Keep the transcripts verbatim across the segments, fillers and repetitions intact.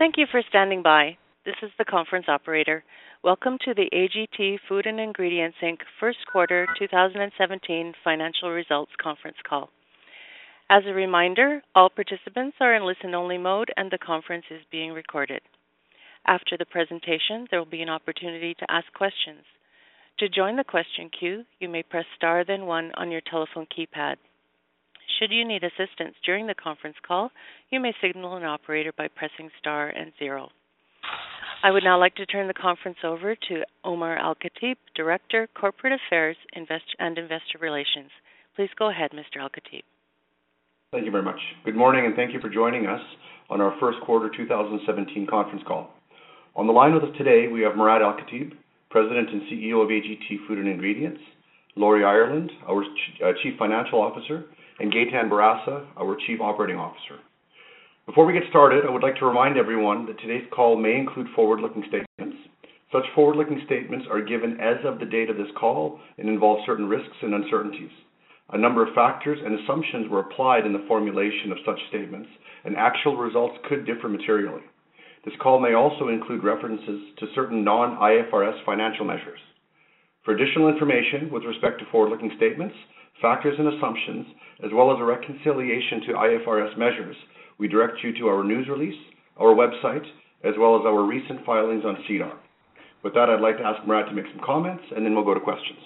Thank you for standing by. This is the conference operator. Welcome to the A G T Food and Ingredients Incorporated First Quarter two thousand seventeen Financial Results Conference Call. As a reminder, all participants are in listen-only mode and the conference is being recorded. After the presentation, there will be an opportunity to ask questions. To join the question queue, you may press star then one on your telephone keypad. Should you need assistance during the conference call, you may signal an operator by pressing star and zero. I would now like to turn the conference over to Omar Al-Khatib, Director, Corporate Affairs Invest- and Investor Relations. Please go ahead, Mister Al-Khatib. Thank you very much. Good morning, and thank you for joining us on our first quarter two thousand seventeen conference call. On the line with us today, we have Murad Al-Khatib, President and C E O of A G T Food and Ingredients, Laurie Ireland, our Ch- uh, Chief Financial Officer, and Gaetan Barasa, our Chief Operating Officer. Before we get started, I would like to remind everyone that today's call may include forward-looking statements. Such forward-looking statements are given as of the date of this call and involve certain risks and uncertainties. A number of factors and assumptions were applied in the formulation of such statements, and actual results could differ materially. This call may also include references to certain non-I F R S financial measures. For additional information with respect to forward-looking statements, factors and assumptions, as well as a reconciliation to I F R S measures, we direct you to our news release, our website, as well as our recent filings on SEDAR. With that, I'd like to ask Murad to make some comments, and then we'll go to questions.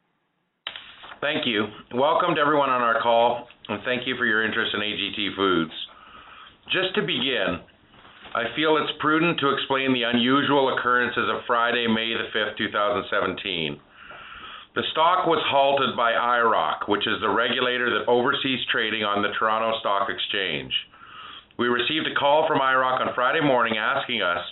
Thank you. Welcome to everyone on our call, and thank you for your interest in A G T Foods. Just to begin, I feel it's prudent to explain the unusual occurrences of Friday, May the fifth, two thousand seventeen. The stock was halted by I R O C, which is the regulator that oversees trading on the Toronto Stock Exchange. We received a call from I R O C on Friday morning asking us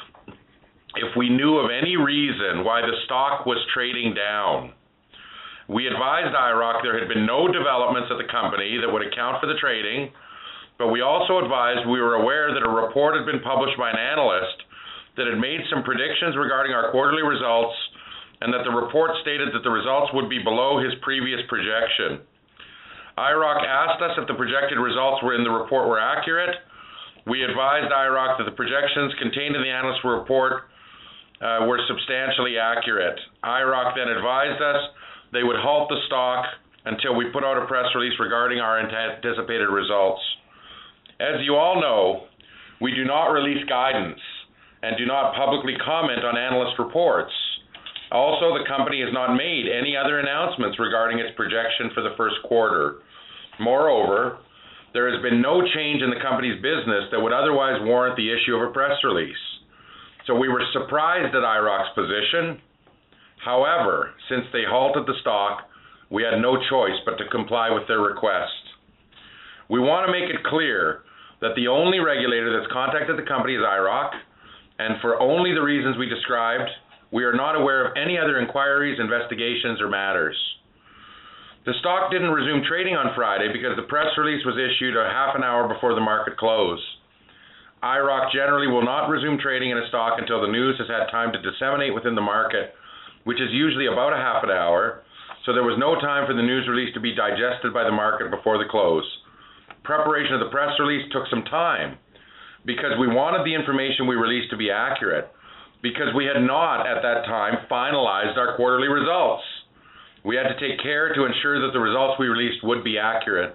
if we knew of any reason why the stock was trading down. We advised I R O C there had been no developments at the company that would account for the trading, but we also advised we were aware that a report had been published by an analyst that had made some predictions regarding our quarterly results, and that the report stated that the results would be below his previous projection. I R O C asked us if the projected results were in the report were accurate. We advised I R O C that the projections contained in the analyst report uh, were substantially accurate. I R O C then advised us they would halt the stock until we put out a press release regarding our anticipated results. As you all know, we do not release guidance and do not publicly comment on analyst reports. Also, the company has not made any other announcements regarding its projection for the first quarter. Moreover, there has been no change in the company's business that would otherwise warrant the issue of a press release. So we were surprised at I R O C's position. However, since they halted the stock, we had no choice but to comply with their request. We want to make it clear that the only regulator that's contacted the company is I R O C, and for only the reasons we described, we are not aware of any other inquiries, investigations, or matters. The stock didn't resume trading on Friday because the press release was issued a half an hour before the market close. I R O C generally will not resume trading in a stock until the news has had time to disseminate within the market, which is usually about a half an hour, so there was no time for the news release to be digested by the market before the close. Preparation of the press release took some time because we wanted the information we released to be accurate, because we had not, at that time, finalized our quarterly results. We had to take care to ensure that the results we released would be accurate.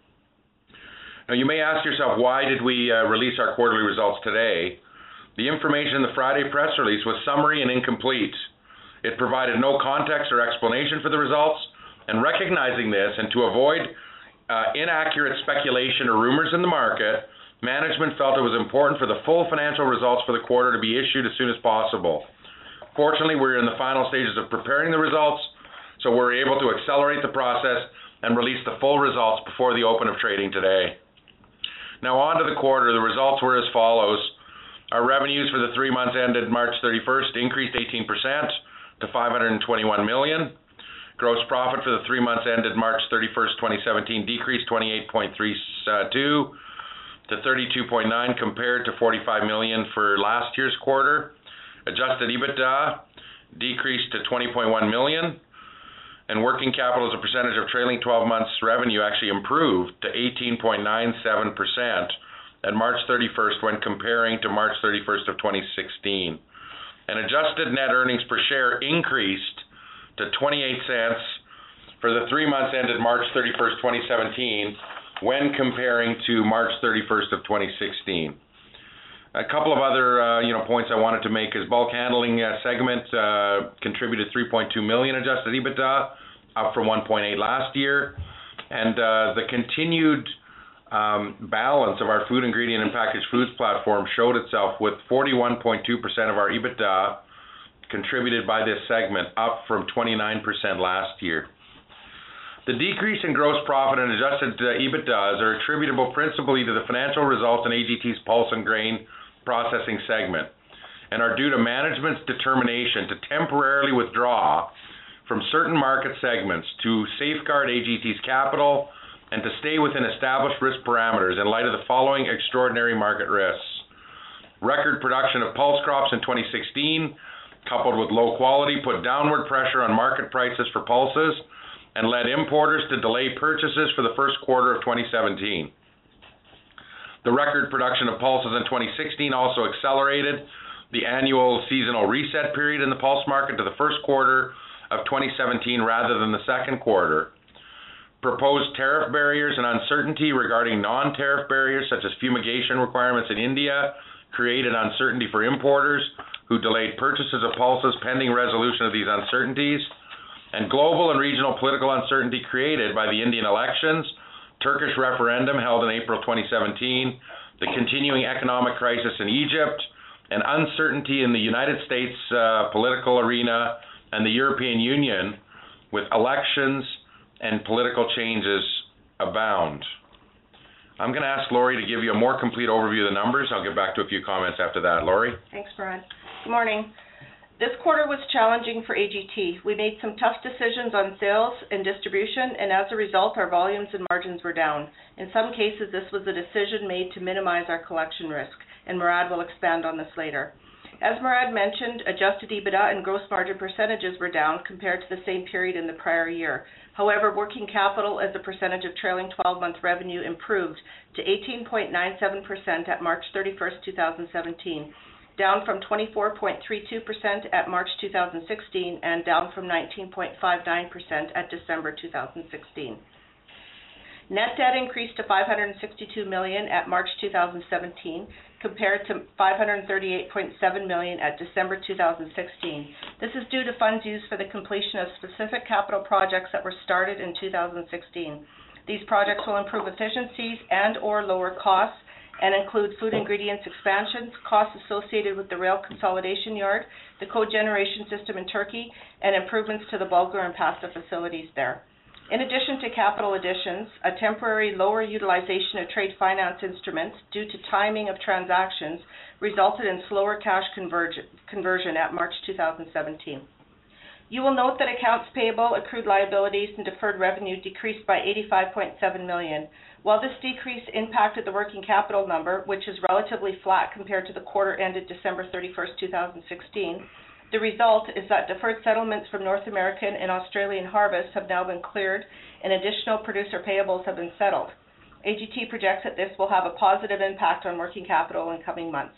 Now, you may ask yourself, why did we uh, release our quarterly results today? The information in the Friday press release was summary and incomplete. It provided no context or explanation for the results, and recognizing this, and to avoid uh, inaccurate speculation or rumors in the market, management felt it was important for the full financial results for the quarter to be issued as soon as possible. Fortunately, we're in the final stages of preparing the results, so we're able to accelerate the process and release the full results before the open of trading today. Now on to the quarter. The results were as follows. Our revenues for the three months ended March thirty-first increased eighteen percent to five hundred twenty-one million dollars. Gross profit for the three months ended March thirty-first, twenty seventeen decreased twenty-eight point three two to thirty-two point nine compared to forty-five million dollars for last year's quarter. Adjusted EBITDA decreased to twenty point one million dollars, and working capital as a percentage of trailing twelve months revenue actually improved to eighteen point nine seven percent at March thirty-first when comparing to March thirty-first of twenty sixteen. And adjusted net earnings per share increased to twenty-eight cents for the three months ended March thirty-first, twenty seventeen, when comparing to March thirty-first of twenty sixteen. A couple of other uh, you know points I wanted to make is bulk handling uh, segment uh, contributed three point two million adjusted EBITDA, up from one point eight last year, and uh, the continued um, balance of our food ingredient and packaged foods platform showed itself with forty-one point two percent of our EBITDA contributed by this segment, up from twenty-nine percent last year. The decrease in gross profit and adjusted uh, EBITDAs are attributable principally to the financial results in A G T's pulse and grain processing segment, and are due to management's determination to temporarily withdraw from certain market segments to safeguard A G T's capital and to stay within established risk parameters in light of the following extraordinary market risks. Record production of pulse crops in twenty sixteen, coupled with low quality, put downward pressure on market prices for pulses and led importers to delay purchases for the first quarter of twenty seventeen. The record production of pulses in twenty sixteen also accelerated the annual seasonal reset period in the pulse market to the first quarter of twenty seventeen rather than the second quarter. Proposed tariff barriers and uncertainty regarding non-tariff barriers such as fumigation requirements in India created uncertainty for importers who delayed purchases of pulses pending resolution of these uncertainties. And global and regional political uncertainty created by the Indian elections, Turkish referendum held in April twenty seventeen, the continuing economic crisis in Egypt, and uncertainty in the United States uh, political arena and the European Union, with elections and political changes abound. I'm going to ask Lori to give you a more complete overview of the numbers. I'll get back to a few comments after that. Lori? Thanks, Brad. Good morning. This quarter was challenging for A G T. We made some tough decisions on sales and distribution, and as a result, our volumes and margins were down. In some cases, this was a decision made to minimize our collection risk, and Murad will expand on this later. As Murad mentioned, adjusted EBITDA and gross margin percentages were down compared to the same period in the prior year. However, working capital as a percentage of trailing twelve-month revenue improved to eighteen point nine seven percent at March thirty-first, two thousand seventeen. Down from twenty-four point three two percent at March two thousand sixteen and down from nineteen point five nine percent at December two thousand sixteen. Net debt increased to five hundred sixty-two million dollars at March two thousand seventeen compared to five hundred thirty-eight point seven million dollars at December two thousand sixteen. This is due to funds used for the completion of specific capital projects that were started in two thousand sixteen. These projects will improve efficiencies and or lower costs and include food ingredients expansions, costs associated with the rail consolidation yard, the cogeneration system in Turkey, and improvements to the bulgur and pasta facilities there. In addition to capital additions, a temporary lower utilization of trade finance instruments due to timing of transactions resulted in slower cash converge- conversion at March two thousand seventeen. You will note that accounts payable, accrued liabilities, and deferred revenue decreased by eighty-five point seven million dollars. While this decrease impacted the working capital number, which is relatively flat compared to the quarter ended December thirty-first, two thousand sixteen, the result is that deferred settlements from North American and Australian harvests have now been cleared and additional producer payables have been settled. A G T projects that this will have a positive impact on working capital in coming months.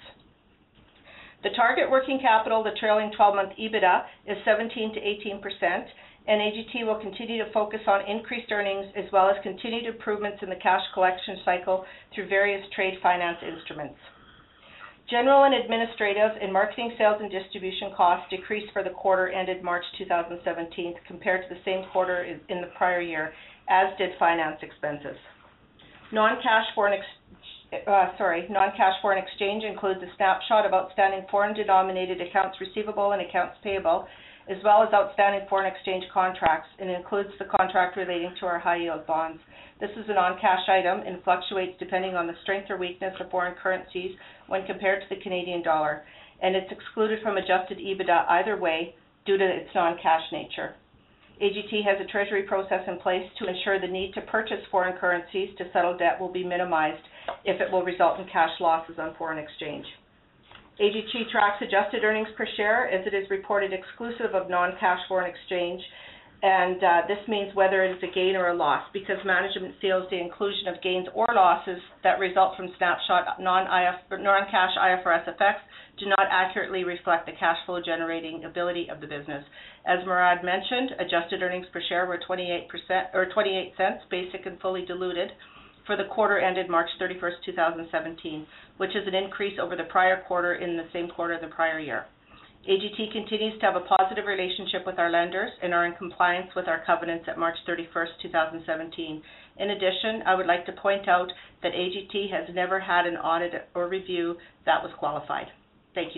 The target working capital, the trailing twelve-month EBITDA, is seventeen to eighteen percent, and A G T will continue to focus on increased earnings as well as continued improvements in the cash collection cycle through various trade finance instruments. General and administrative and marketing, sales, and distribution costs decreased for the quarter ended March two thousand seventeen compared to the same quarter in the prior year, as did finance expenses. Non-cash foreign ex- uh, sorry, non-cash foreign exchange includes a snapshot of outstanding foreign-denominated accounts receivable and accounts payable, as well as outstanding foreign exchange contracts, and includes the contract relating to our high-yield bonds. This is a non-cash item and fluctuates depending on the strength or weakness of foreign currencies when compared to the Canadian dollar, and it's excluded from adjusted EBITDA either way due to its non-cash nature. A G T has a treasury process in place to ensure the need to purchase foreign currencies to settle debt will be minimized if it will result in cash losses on foreign exchange. A G T tracks adjusted earnings per share as it is reported exclusive of non-cash foreign exchange And uh, this means whether it is a gain or a loss, because management feels the inclusion of gains or losses that result from snapshot non-cash I F R S effects do not accurately reflect the cash flow generating ability of the business. As Murad mentioned, adjusted earnings per share were twenty-eight percent or twenty-eight cents, basic and fully diluted, for the quarter ended March thirty-first, two thousand seventeen, which is an increase over the prior quarter in the same quarter of the prior year. A G T continues to have a positive relationship with our lenders and are in compliance with our covenants at March thirty-first, two thousand seventeen. In addition, I would like to point out that A G T has never had an audit or review that was qualified. Thank you.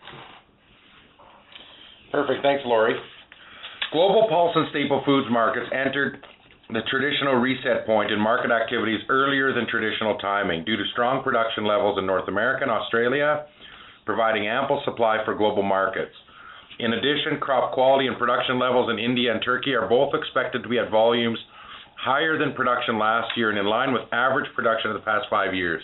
Perfect. Thanks, Lori. Global pulse and staple foods markets entered the traditional reset point in market activities earlier than traditional timing due to strong production levels in North America and Australia, providing ample supply for global markets. In addition, crop quality and production levels in India and Turkey are both expected to be at volumes higher than production last year and in line with average production of the past five years.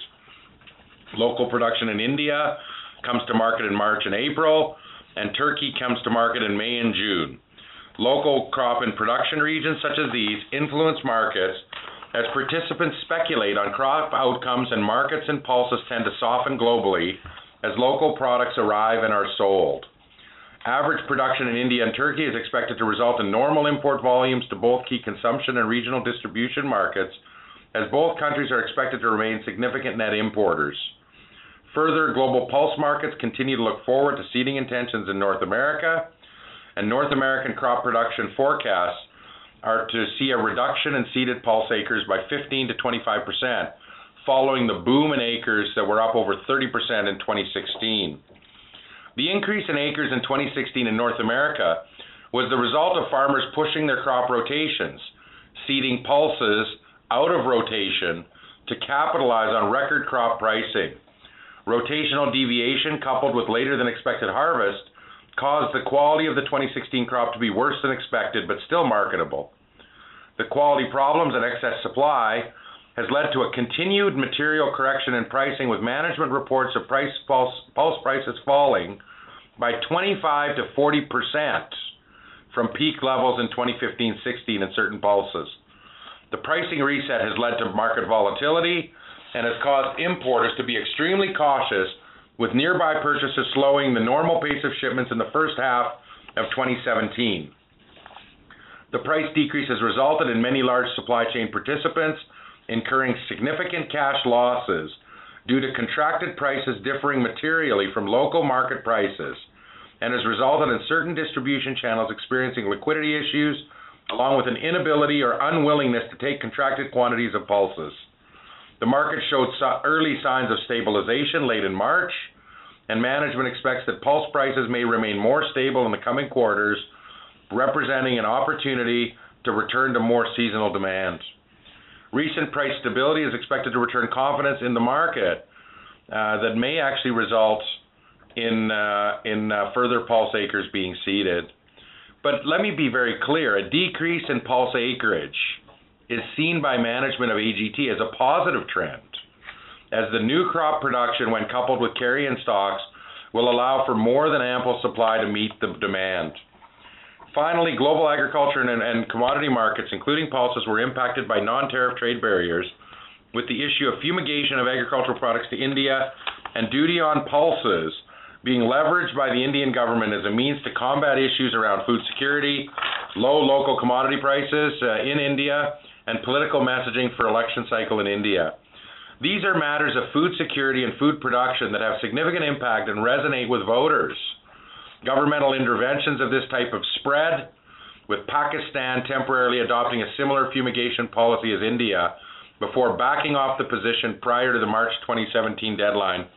Local production in India comes to market in March and April, and Turkey comes to market in May and June. Local crop and production regions such as these influence markets as participants speculate on crop outcomes, and markets and pulses tend to soften globally as local products arrive and are sold. Average production in India and Turkey is expected to result in normal import volumes to both key consumption and regional distribution markets, as both countries are expected to remain significant net importers. Further, global pulse markets continue to look forward to seeding intentions in North America, and North American crop production forecasts are to see a reduction in seeded pulse acres by fifteen to twenty-five percent, following the boom in acres that were up over thirty percent in twenty sixteen. The increase in acres in twenty sixteen in North America was the result of farmers pushing their crop rotations, seeding pulses out of rotation to capitalize on record crop pricing. Rotational deviation coupled with later than expected harvest caused the quality of the twenty sixteen crop to be worse than expected, but still marketable. The quality problems and excess supply has led to a continued material correction in pricing, with management reports of price pulse, pulse prices falling by twenty-five to forty percent from peak levels in twenty fifteen sixteen in certain pulses. The pricing reset has led to market volatility and has caused importers to be extremely cautious, with nearby purchases slowing the normal pace of shipments in the first half of twenty seventeen. The price decrease has resulted in many large supply chain participants incurring significant cash losses due to contracted prices differing materially from local market prices, and has resulted in certain distribution channels experiencing liquidity issues, along with an inability or unwillingness to take contracted quantities of pulses. The market showed early signs of stabilization late in March, and management expects that pulse prices may remain more stable in the coming quarters, representing an opportunity to return to more seasonal demand. Recent price stability is expected to return confidence in the market uh, that may actually result in, uh, in uh, further pulse acres being seeded. But let me be very clear, a decrease in pulse acreage is seen by management of A G T as a positive trend, as the new crop production, when coupled with carry-in stocks, will allow for more than ample supply to meet the demand. Finally, global agriculture and, and commodity markets, including pulses, were impacted by non-tariff trade barriers, with the issue of fumigation of agricultural products to India and duty on pulses being leveraged by the Indian government as a means to combat issues around food security, low local commodity prices uh, in India, and political messaging for election cycle in India. These are matters of food security and food production that have significant impact and resonate with voters. Governmental interventions of this type have spread, with Pakistan temporarily adopting a similar fumigation policy as India before backing off the position prior to the March twenty seventeen deadline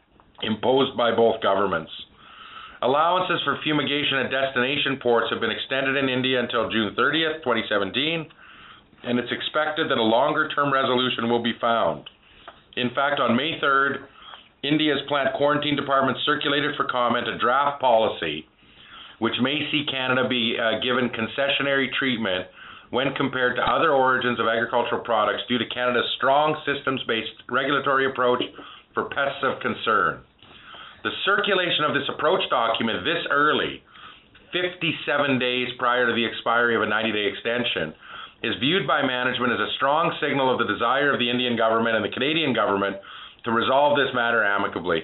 imposed by both governments. Allowances for fumigation at destination ports have been extended in India until June thirtieth, twenty seventeen, and it's expected that a longer-term resolution will be found. In fact, on May third, India's plant quarantine department circulated for comment a draft policy which may see Canada be uh, given concessionary treatment when compared to other origins of agricultural products due to Canada's strong systems-based regulatory approach for pests of concern. The circulation of this approach document this early fifty-seven days prior to the expiry of a ninety-day extension, is viewed by management as a strong signal of the desire of the Indian government and the Canadian government to resolve this matter amicably.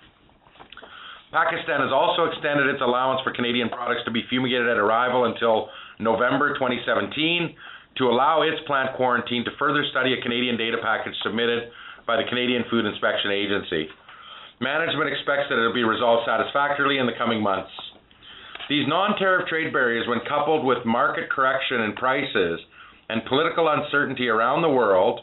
Pakistan has also extended its allowance for Canadian products to be fumigated at arrival until November twenty seventeen to allow its plant quarantine to further study a Canadian data package submitted by the Canadian Food Inspection Agency. Management expects that it will be resolved satisfactorily in the coming months. These non-tariff trade barriers, when coupled with market correction in prices and political uncertainty around the world,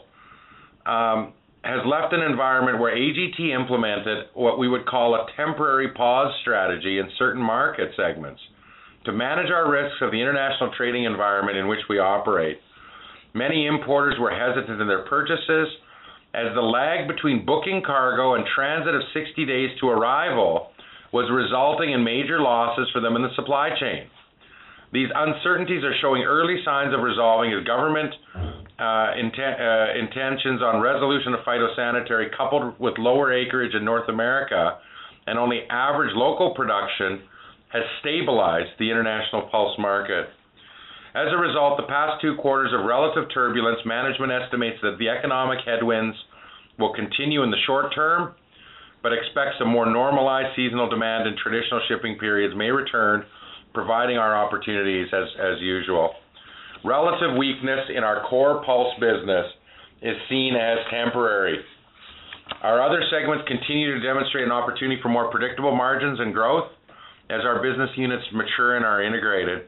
um, has left an environment where A G T implemented what we would call a temporary pause strategy in certain market segments to manage our risks of the international trading environment in which we operate. Many importers were hesitant in their purchases as the lag between booking cargo and transit of sixty days to arrival was resulting in major losses for them in the supply chain. These uncertainties are showing early signs of resolving as government uh, inten- uh, intentions on resolution of phytosanitary, coupled with lower acreage in North America and only average local production, has stabilized the international pulse market. As a result, the past two quarters of relative turbulence, management estimates that the economic headwinds will continue in the short term, but expects a more normalized seasonal demand and traditional shipping periods may return, providing our opportunities as, as usual. Relative weakness in our core pulse business is seen as temporary. Our other segments continue to demonstrate an opportunity for more predictable margins and growth as our business units mature and are integrated.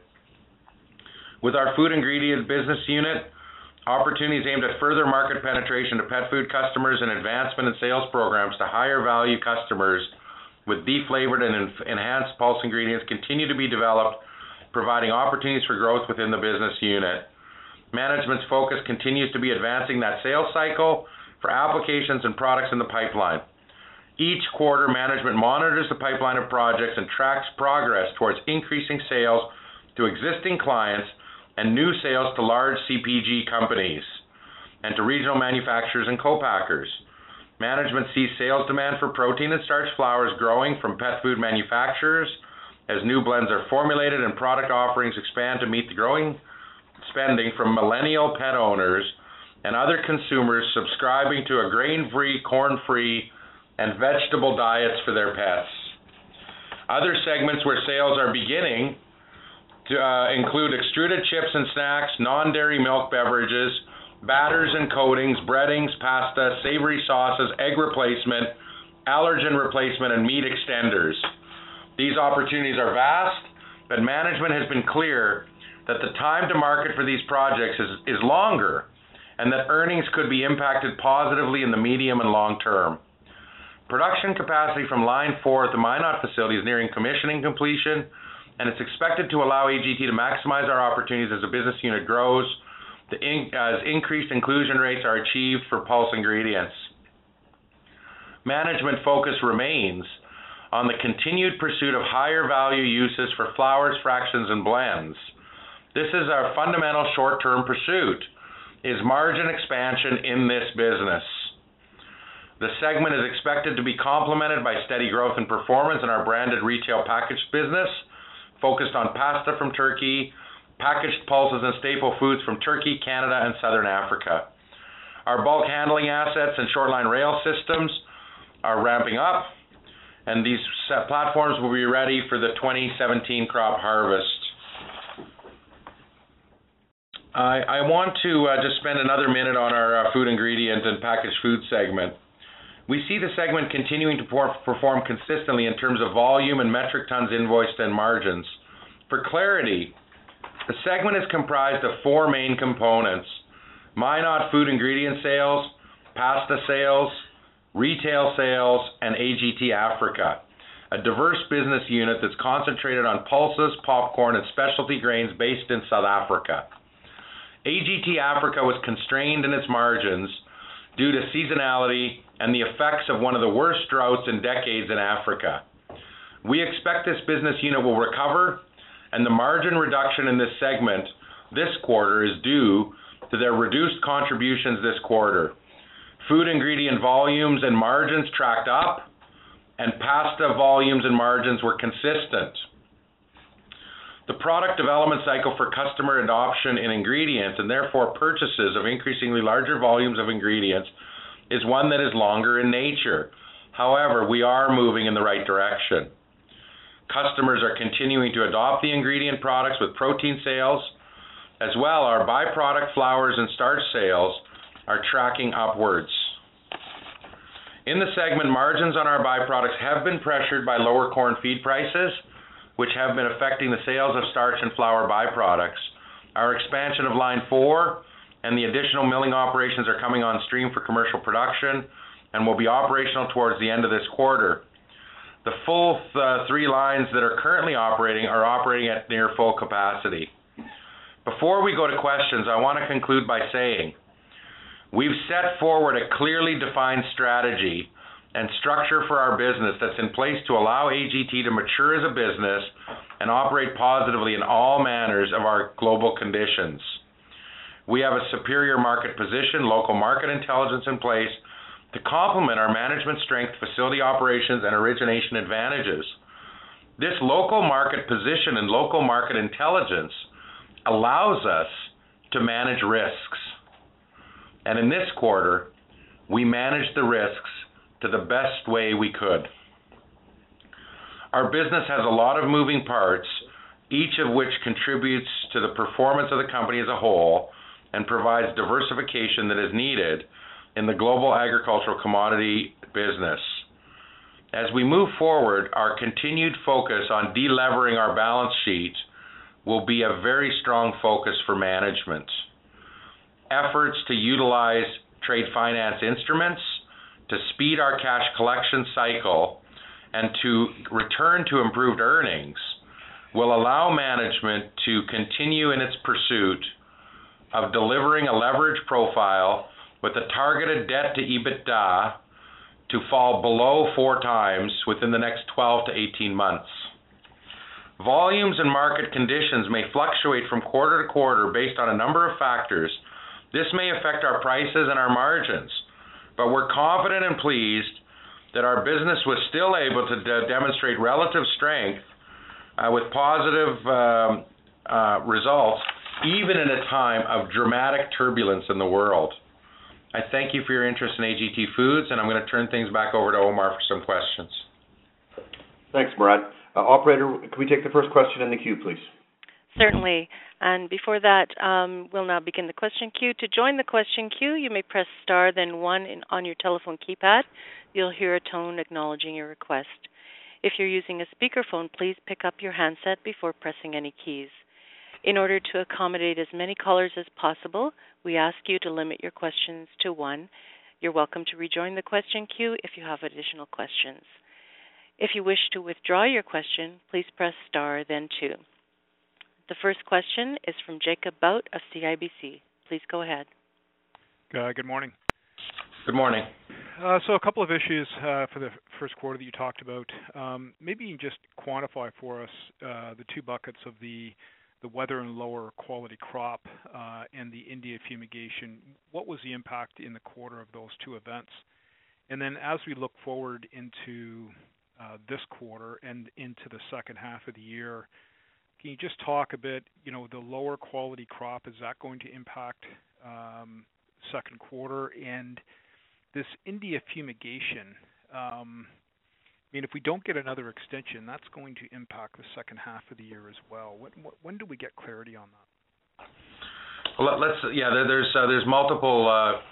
With our food ingredient business unit, opportunities aimed at further market penetration to pet food customers and advancement in sales programs to higher value customers with beef-flavored and enhanced pulse ingredients continue to be developed, providing opportunities for growth within the business unit. Management's focus continues to be advancing that sales cycle for applications and products in the pipeline. Each quarter, management monitors the pipeline of projects and tracks progress towards increasing sales to existing clients and new sales to large C P G companies and to regional manufacturers and co-packers. Management sees sales demand for protein and starch flours growing from pet food manufacturers as new blends are formulated and product offerings expand to meet the growing spending from millennial pet owners and other consumers subscribing to a grain-free, corn-free, and vegetable diets for their pets. Other segments where sales are beginning to uh, include extruded chips and snacks, non-dairy milk beverages, batters and coatings, breadings, pasta, savory sauces, egg replacement, allergen replacement, and meat extenders. These opportunities are vast, but management has been clear that the time to market for these projects is, is longer and that earnings could be impacted positively in the medium and long term. Production capacity from Line four at the Minot facility is nearing commissioning completion, and it's expected to allow A G T to maximize our opportunities as the business unit grows, the in, as increased inclusion rates are achieved for pulse ingredients. Management focus remains on the continued pursuit of higher value uses for flours, fractions, and blends. This is our fundamental short-term pursuit, is margin expansion in this business. The segment is expected to be complemented by steady growth and performance in our branded retail packaged business, focused on pasta from Turkey, packaged pulses and staple foods from Turkey, Canada, and Southern Africa. Our bulk handling assets and short-line rail systems are ramping up, and these platforms will be ready for the twenty seventeen crop harvest. I, I want to uh, just spend another minute on our uh, food ingredient and packaged food segment. We see the segment continuing to perform consistently in terms of volume and metric tons invoiced and margins. For clarity, the segment is comprised of four main components: Minot food ingredient sales, pasta sales, retail sales, and A G T Africa, a diverse business unit that's concentrated on pulses, popcorn, and specialty grains based in South Africa. A G T Africa was constrained in its margins due to seasonality and the effects of one of the worst droughts in decades in Africa. We expect this business unit will recover, and the margin reduction in this segment this quarter is due to their reduced contributions this quarter. Food ingredient volumes and margins tracked up, and pasta volumes and margins were consistent. The product development cycle for customer adoption in ingredients, and therefore purchases of increasingly larger volumes of ingredients, is one that is longer in nature. However, we are moving in the right direction. Customers are continuing to adopt the ingredient products with protein sales. As well, our byproduct flours and starch sales are tracking upwards. In the segment, margins on our byproducts have been pressured by lower corn feed prices, which have been affecting the sales of starch and flour byproducts. Our expansion of line four and the additional milling operations are coming on stream for commercial production and will be operational towards the end of this quarter. The full uh, three lines that are currently operating are operating at near full capacity. Before we go to questions, I want to conclude by saying we've set forward a clearly defined strategy and structure for our business that's in place to allow A G T to mature as a business and operate positively in all manners of our global conditions. We have a superior market position, local market intelligence in place to complement our management strength, facility operations, and origination advantages. This local market position and local market intelligence allows us to manage risks. And in this quarter, we managed the risks to the best way we could. Our business has a lot of moving parts, each of which contributes to the performance of the company as a whole and provides diversification that is needed in the global agricultural commodity business. As we move forward, our continued focus on delevering our balance sheet will be a very strong focus for management. Efforts to utilize trade finance instruments to speed our cash collection cycle and to return to improved earnings will allow management to continue in its pursuit of delivering a leverage profile with a targeted debt to EBITDA to fall below four times within the next twelve to eighteen months. Volumes and market conditions may fluctuate from quarter to quarter based on a number of factors. This may affect our prices and our margins, but we're confident and pleased that our business was still able to de- demonstrate relative strength uh, with positive um, uh, results, even in a time of dramatic turbulence in the world. I thank you for your interest in A G T Foods, and I'm going to turn things back over to Omar for some questions. Thanks, Murad. Uh, operator, can we take the first question in the queue, please? Certainly. And before that, um, we'll now begin the question queue. To join the question queue, you may press star, then one in, on your telephone keypad. You'll hear a tone acknowledging your request. If you're using a speakerphone, please pick up your handset before pressing any keys. In order to accommodate as many callers as possible, we ask you to limit your questions to one. You're welcome to rejoin the question queue if you have additional questions. If you wish to withdraw your question, please press star, then two. The first question is from Jacob Bout of C I B C. Please go ahead. Uh, good morning. Good morning. Uh, so a couple of issues uh, for the first quarter that you talked about. Um, maybe you can just quantify for us uh, the two buckets of the the weather and lower quality crop uh, and the India fumigation. What was the impact in the quarter of those two events? And then as we look forward into uh, this quarter and into the second half of the year, can you just talk a bit, you know, the lower quality crop, is that going to impact um, second quarter? And this India fumigation, um, I mean, if we don't get another extension, that's going to impact the second half of the year as well. When, when do we get clarity on that? Well, let's yeah. There, there's uh, there's multiple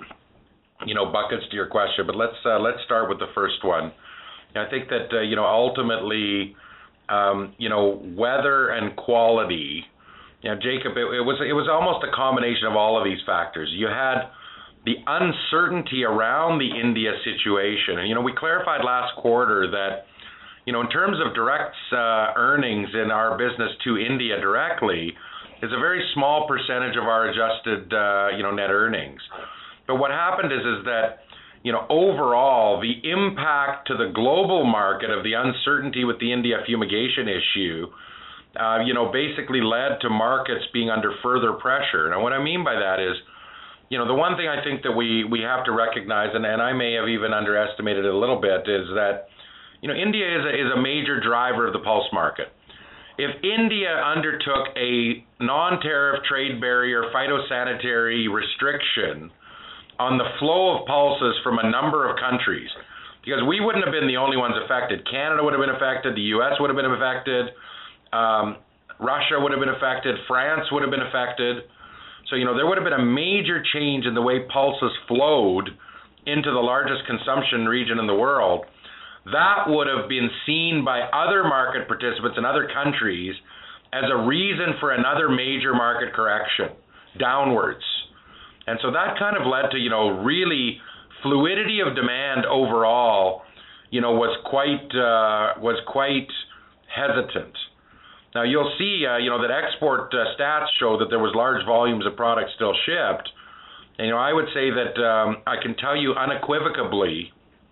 uh, you know buckets to your question, but let's uh, let's start with the first one. I think that uh, you know ultimately um, you know weather and quality. You know, Jacob, it, it was it was almost a combination of all of these factors. You had the uncertainty around the India situation. And, you know, we clarified last quarter that, you know, in terms of direct uh, earnings in our business to India directly is a very small percentage of our adjusted, uh, you know, net earnings. But what happened is, is that, you know, overall, the impact to the global market of the uncertainty with the India fumigation issue, uh, you know, basically led to markets being under further pressure. Now, what I mean by that is, you know, the one thing I think that we, we have to recognize, and, and I may have even underestimated it a little bit, is that, you know, India is a, is a major driver of the pulse market. if India undertook a non-tariff trade barrier phytosanitary restriction on the flow of pulses from a number of countries, because we wouldn't have been the only ones affected. Canada would have been affected, the U S would have been affected, um, Russia would have been affected, France would have been affected. So, you know, there would have been a major change in the way pulses flowed into the largest consumption region in the world. That would have been seen by other market participants in other countries as a reason for another major market correction downwards. And so that kind of led to, you know, really fluidity of demand overall, you know, was quite uh, was quite hesitant. Now you'll see, uh, you know, that export uh, stats show that there was large volumes of product still shipped. And, you know, I would say that um, I can tell you unequivocally,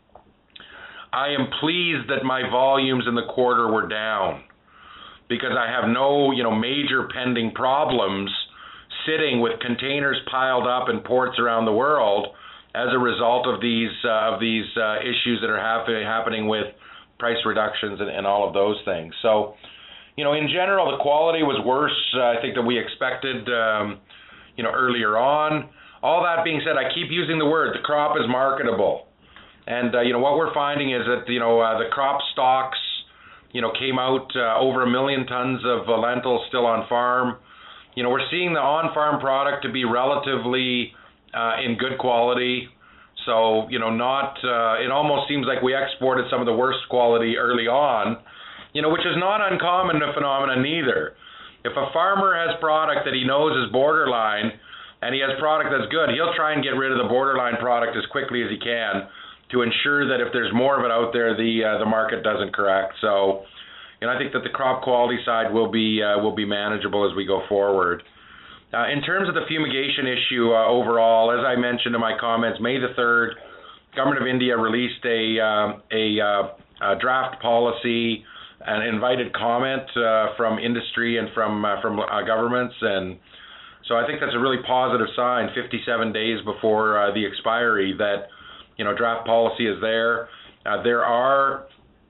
I am pleased that my volumes in the quarter were down, because I have no, you know, major pending problems sitting with containers piled up in ports around the world as a result of these uh, of these uh, issues that are happen- happening with price reductions and, and all of those things. So, you know, in general, the quality was worse, uh, I think, than we expected, um, you know, earlier on. All that being said, I keep using the word, the crop is marketable. And, uh, you know, what we're finding is that, you know, uh, the crop stocks, you know, came out uh, over a million tons of uh, lentils still on farm. You know, we're seeing the on-farm product to be relatively uh, in good quality. So, you know, not, uh, it almost seems like we exported some of the worst quality early on, you know, which is not uncommon a phenomenon either. If a farmer has product that he knows is borderline and he has product that's good, he'll try and get rid of the borderline product as quickly as he can to ensure that if there's more of it out there, the uh, the market doesn't correct. So, you know, I think that the crop quality side will be uh, will be manageable as we go forward. Uh, in terms of the fumigation issue uh, overall, as I mentioned in my comments, May the third, Government of India released a um, a, uh, a draft policy and invited comment uh, from industry and from uh, from uh, governments, and so I think that's a really positive sign. fifty-seven days before uh, the expiry, that, you know, draft policy is there. Uh, there are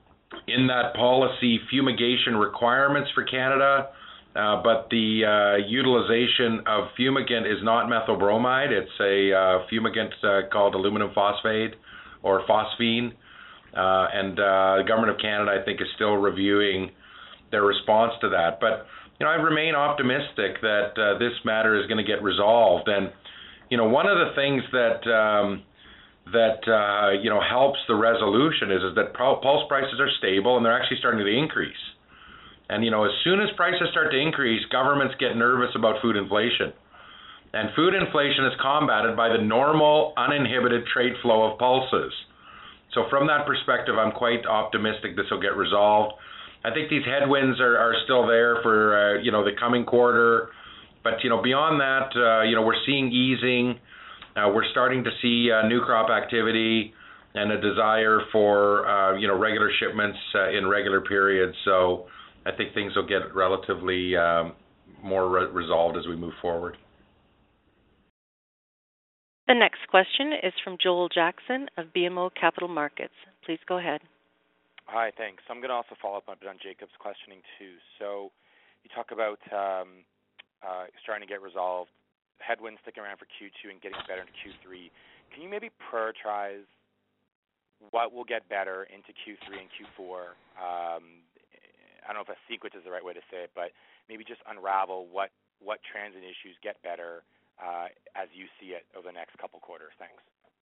in that policy fumigation requirements for Canada, uh, but the uh, utilization of fumigant is not methyl bromide. It's a uh, fumigant uh, called aluminum phosphate or phosphine. Uh, and uh, the Government of Canada, I think, is still reviewing their response to that. But, you know, I remain optimistic that uh, this matter is going to get resolved. And, you know, one of the things that um, that uh, you know helps the resolution is is that pulse prices are stable and they're actually starting to increase. And, you know, as soon as prices start to increase, governments get nervous about food inflation. And food inflation is combated by the normal, uninhibited trade flow of pulses. So from that perspective, I'm quite optimistic this will get resolved. I think these headwinds are, are still there for, uh, you know, the coming quarter. But, you know, beyond that, uh, you know, we're seeing easing. Uh, we're starting to see uh, new crop activity and a desire for, uh, you know, regular shipments uh, in regular periods. So I think things will get relatively um, more re- resolved as we move forward. The next question is from Joel Jackson of B M O Capital Markets. Please go ahead. Hi, thanks. I'm going to also follow up a bit on Jacob's questioning too. So you talk about um, uh, starting to get resolved, headwinds sticking around for Q two and getting better into Q three. Can you maybe prioritize what will get better into Q three and Q four? Um, I don't know if a sequence is the right way to say it, but maybe just unravel what, what trends and issues get better Uh, as you see it over the next couple quarters. Thanks.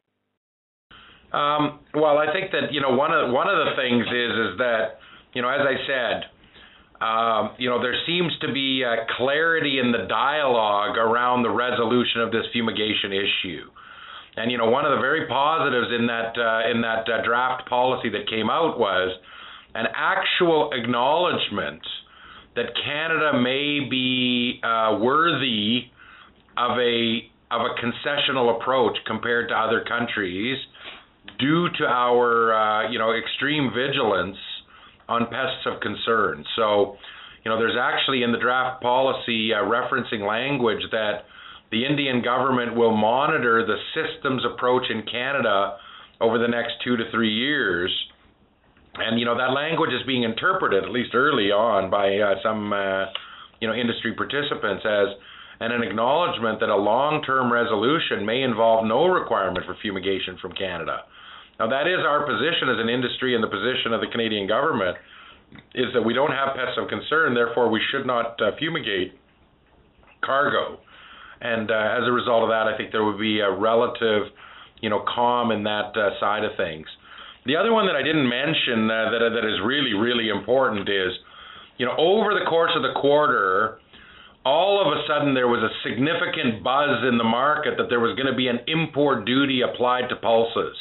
Um, well, I think that, you know, one of one of the things is is that, you know, as I said, um, you know, there seems to be a clarity in the dialogue around the resolution of this fumigation issue. And, you know, one of the very positives in that uh, in that uh, draft policy that came out was an actual acknowledgement that Canada may be uh, worthy of a of a concessional approach compared to other countries due to our uh, you know extreme vigilance on pests of concern. So, you know, there's actually in the draft policy uh, referencing language that the Indian government will monitor the systems approach in Canada over the next two to three years And, you know, that language is being interpreted, at least early on, by uh, some, uh, you know, industry participants as and an acknowledgement that a long-term resolution may involve no requirement for fumigation from Canada. Now, that is our position as an industry, and the position of the Canadian government is that we don't have pests of concern, therefore we should not uh, fumigate cargo. And uh, as a result of that, I think there would be a relative, you know, calm in that uh, side of things. The other one that I didn't mention uh, that that is really, really important is, you know, over the course of the quarter, all of a sudden there was a significant buzz in the market that there was going to be an import duty applied to pulses.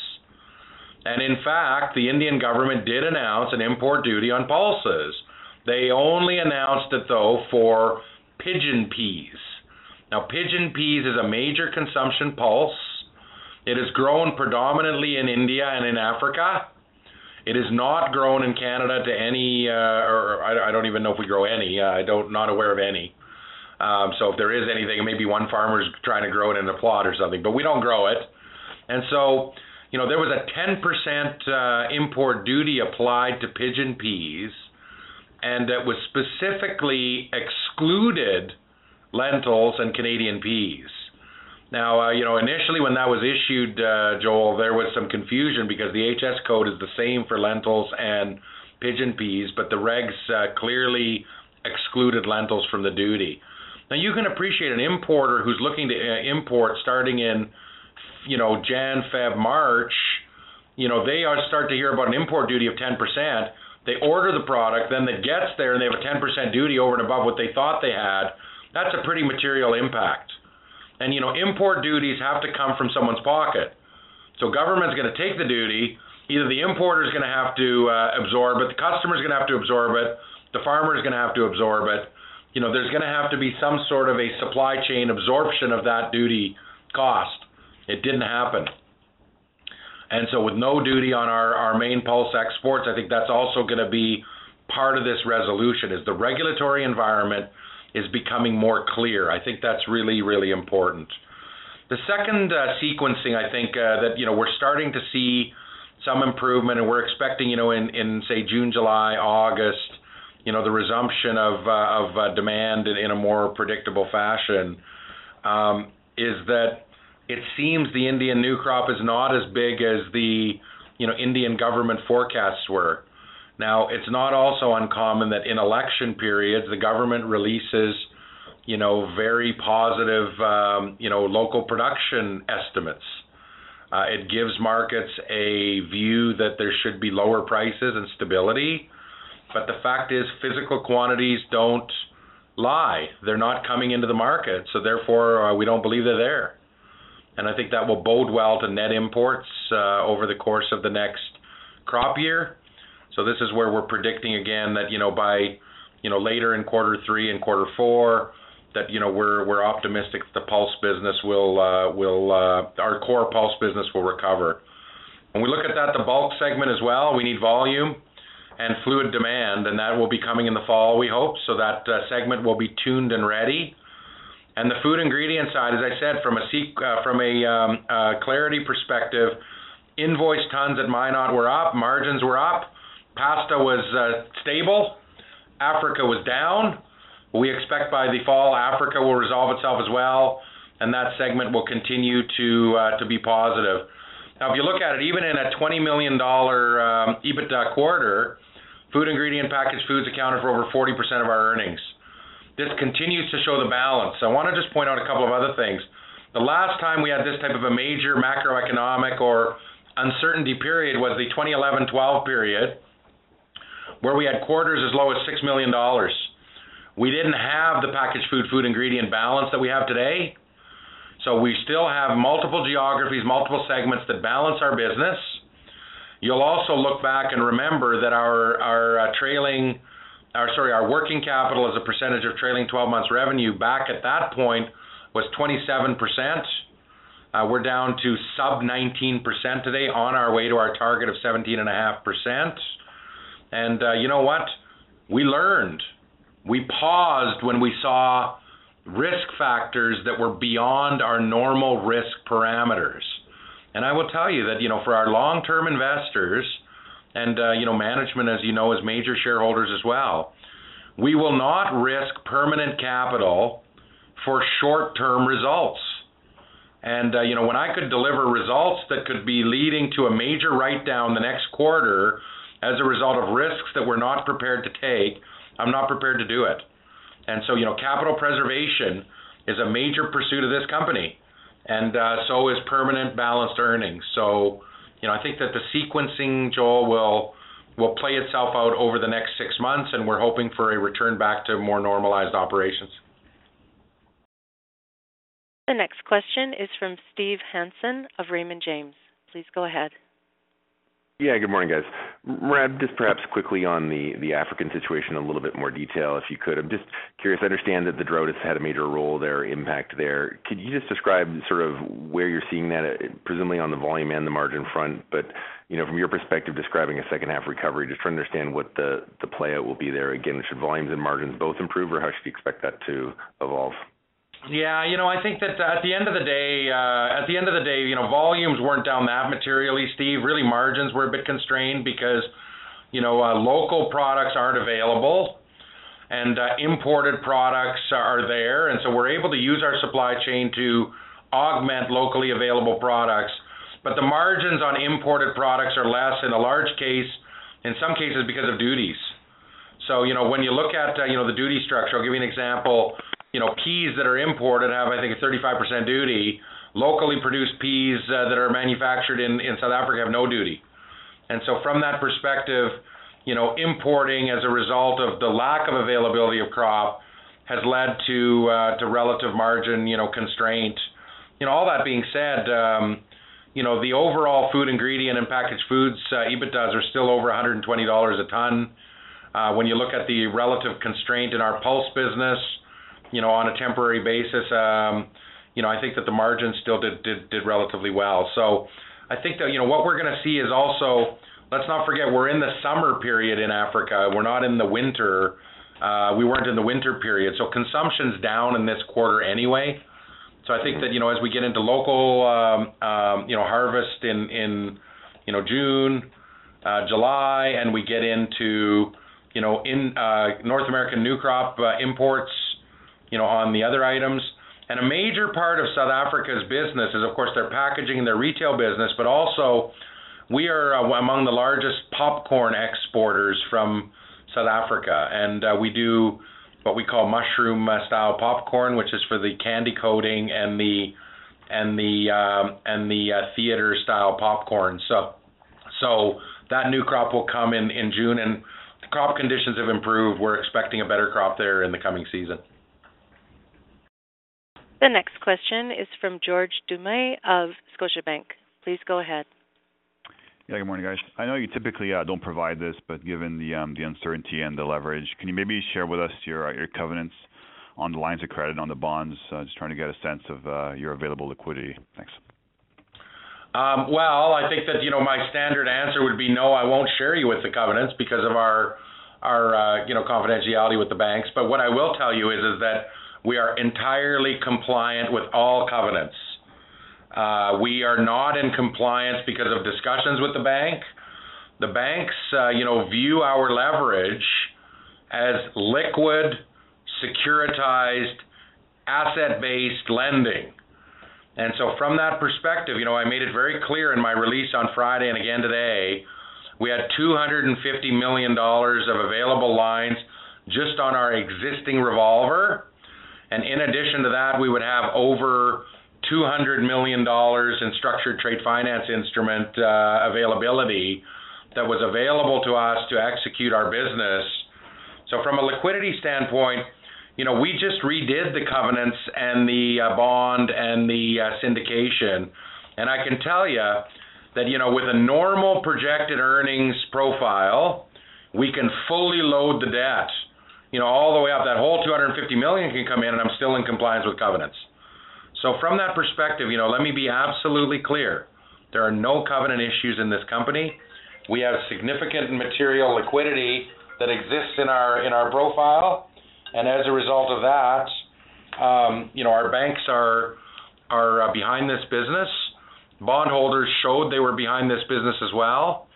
And in fact, the Indian government did announce an import duty on pulses. They only announced it, though, for pigeon peas. Now, pigeon peas is a major consumption pulse. It is grown predominantly in India and in Africa. It is not grown in Canada to any, uh, or I, I don't even know if we grow any. Uh, I don't, not aware of any. Um, so if there is anything, maybe one farmer's trying to grow it in a plot or something, but we don't grow it. And so, you know, there was a ten percent uh, import duty applied to pigeon peas, and it was specifically excluded lentils and Canadian peas. Now, uh, you know, initially when that was issued, uh, Joel, there was some confusion because the H S code is the same for lentils and pigeon peas, but the regs uh, clearly excluded lentils from the duty. Now, you can appreciate an importer who's looking to uh, import starting in, you know, Jan, Feb, March, you know, they are start to hear about an import duty of ten percent. They order the product, then it gets there and they have a ten percent duty over and above what they thought they had. That's a pretty material impact. And, you know, import duties have to come from someone's pocket. So government's going to take the duty. Either the importer is going to have to uh, absorb it, the customer is going to have to absorb it, the farmer is going to have to absorb it. You know, there's going to have to be some sort of a supply chain absorption of that duty cost. It didn't happen. And so with no duty on our, our main pulse exports, I think that's also going to be part of this resolution, is the regulatory environment is becoming more clear. I think that's really, really important. The second uh, sequencing, I think, uh, that, you know, we're starting to see some improvement, and we're expecting, you know, in, in say, June, July, August, you know, the resumption of, uh, of uh, demand in, in a more predictable fashion, um, is that it seems the Indian new crop is not as big as the, you know, Indian government forecasts were. Now, it's not also uncommon that in election periods, the government releases, you know, very positive, um, you know, local production estimates. Uh, it gives markets a view that there should be lower prices and stability. But the fact is, physical quantities don't lie. They're not coming into the market, so therefore uh, we don't believe they're there. And I think that will bode well to net imports uh, over the course of the next crop year. So this is where we're predicting again that, you know, by, you know, later in quarter three and quarter four, that, you know, we're we're optimistic that the pulse business will uh, will uh, our core pulse business will recover. When we look at that, the bulk segment as well, we need volume and fluid demand, and that will be coming in the fall, we hope. So that uh, segment will be tuned and ready. And the food ingredient side, as I said, from a uh, from a um, uh, clarity perspective, invoice tons at Minot were up, margins were up. Pasta was uh, stable. Africa was down. We expect by the fall Africa will resolve itself as well, and that segment will continue to uh, to be positive. Now, if you look at it, even in a twenty million dollars um, EBITDA quarter, food ingredient packaged foods accounted for over forty percent of our earnings. This continues to show the balance. I want to just point out a couple of other things. The last time we had this type of a major macroeconomic or uncertainty period was the twenty eleven twelve period, where we had quarters as low as six million dollars. We didn't have the packaged food, food ingredient balance that we have today. So we still have multiple geographies, multiple segments that balance our business. You'll also look back and remember that our our uh, trailing, our sorry, our working capital as a percentage of trailing twelve months revenue back at that point was twenty-seven percent. Uh, we're down to sub nineteen percent today, on our way to our target of seventeen point five percent. And uh, you know what? We learned. We paused when we saw risk factors that were beyond our normal risk parameters. And I will tell you that, you know, for our long-term investors, and uh, you know, management, as you know, is major shareholders as well. We will not risk permanent capital for short-term results. And, uh, you know, when I could deliver results that could be leading to a major write-down the next quarter as a result of risks that we're not prepared to take, I'm not prepared to do it. And so, you know, capital preservation is a major pursuit of this company. And uh, so is permanent balanced earnings. So, you know, I think that the sequencing, Joel, will will play itself out over the next six months, and we're hoping for a return back to more normalized operations. The next question is from Steve Hansen of Raymond James. Please go ahead. Yeah, good morning, guys. Murad, just perhaps quickly on the, the African situation, a little bit more detail, if you could. I'm just curious. I understand that the drought has had a major role there, impact there. Could you just describe sort of where you're seeing that, presumably on the volume and the margin front, but, you know, from your perspective, describing a second half recovery, just trying to understand what the, the play out will be there. Again, should volumes and margins both improve, or how should you expect that to evolve? Yeah, you know, I think that at the end of the day, uh, at the end of the day, you know, volumes weren't down that materially, Steve. Really, margins were a bit constrained because, you know, uh, local products aren't available, and uh, imported products are there, and so we're able to use our supply chain to augment locally available products. But the margins on imported products are less in a large case, in some cases because of duties. So, you know, when you look at, uh, you know, the duty structure, I'll give you an example. You know, peas that are imported have, I think, a thirty-five percent duty. Locally produced peas uh, that are manufactured in, in South Africa have no duty. And so from that perspective, you know, importing as a result of the lack of availability of crop has led to uh, to relative margin, you know, constraint. You know, all that being said, um, you know, the overall food ingredient and packaged foods uh, EBITDAs are still over one hundred twenty dollars a ton. Uh, when you look at the relative constraint in our pulse business, you know, on a temporary basis, um, you know, I think that the margins still did, did, did relatively well. So I think that, you know, what we're going to see is also, let's not forget, we're in the summer period in Africa. We're not in the winter. Uh, we weren't in the winter period. So consumption's down in this quarter anyway. So I think that, you know, as we get into local, um, um, you know, harvest in, in, you know, June, uh, July, and we get into, you know, in uh, North American new crop uh, imports, you know, on the other items. And a major part of South Africa's business is, of course, their packaging and their retail business, but also we are uh, among the largest popcorn exporters from South Africa. And uh, we do what we call mushroom-style uh, popcorn, which is for the candy coating and the and the um, and the uh, theater-style popcorn. So, so that new crop will come in, in June, and the crop conditions have improved. We're expecting a better crop there in the coming season. The next question is from George Dumais of Scotiabank. Please go ahead. Yeah, good morning, guys. I know you typically uh, don't provide this, but given the um, the uncertainty and the leverage, can you maybe share with us your uh, your covenants on the lines of credit, on the bonds? Uh, just trying to get a sense of uh, your available liquidity. Thanks. Um, well, I think that, you know, my standard answer would be no, I won't share you with the covenants because of our our uh, you know, confidentiality with the banks. But what I will tell you is is that we are entirely compliant with all covenants. Uh, we are not in compliance because of discussions with the bank. The banks, uh, you know, view our leverage as liquid, securitized, asset-based lending. And so from that perspective, you know, I made it very clear in my release on Friday and again today, we had two hundred fifty million dollars of available lines just on our existing revolver. And in addition to that, we would have over two hundred million dollars in structured trade finance instrument uh, availability that was available to us to execute our business. So from a liquidity standpoint, you know, we just redid the covenants and the uh, bond and the uh, syndication. And I can tell you that, you know, with a normal projected earnings profile, we can fully load the debt. You know, all the way up, that whole two hundred fifty million dollars can come in, and I'm still in compliance with covenants. So from that perspective, you know, let me be absolutely clear. There are no covenant issues in this company. We have significant material liquidity that exists in our in our profile, and as a result of that, um, you know, our banks are are uh, behind this business. Bondholders showed they were behind this business as well.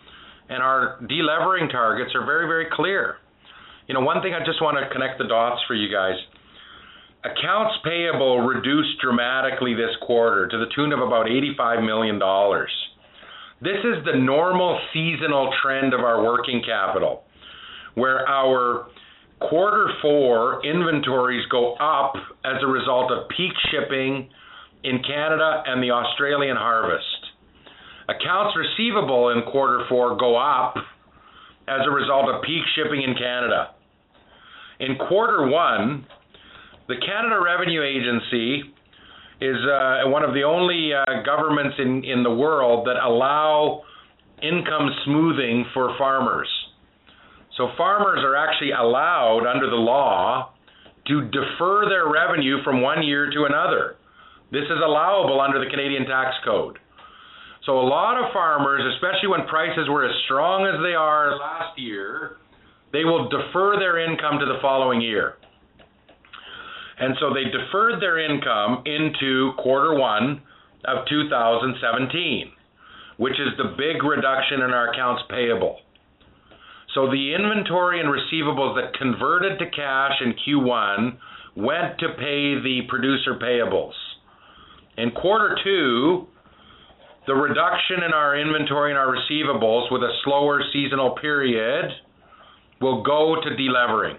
and our delevering targets are very, very clear. You know, one thing I just want to connect the dots for you guys. Accounts payable reduced dramatically this quarter to the tune of about eighty-five million dollars. This is the normal seasonal trend of our working capital, where our quarter four inventories go up as a result of peak shipping in Canada and the Australian harvest. Accounts receivable in quarter four go up as a result of peak shipping in Canada. In quarter one, the Canada Revenue Agency is uh, one of the only uh, governments in, in the world that allow income smoothing for farmers. So farmers are actually allowed under the law to defer their revenue from one year to another. This is allowable under the Canadian Tax Code. So a lot of farmers, especially when prices were as strong as they are last year, they will defer their income to the following year. And so they deferred their income into quarter one of two thousand seventeen, which is the big reduction in our accounts payable. So the inventory and receivables that converted to cash in Q one went to pay the producer payables. In quarter two, the reduction in our inventory and our receivables with a slower seasonal period will go to delevering.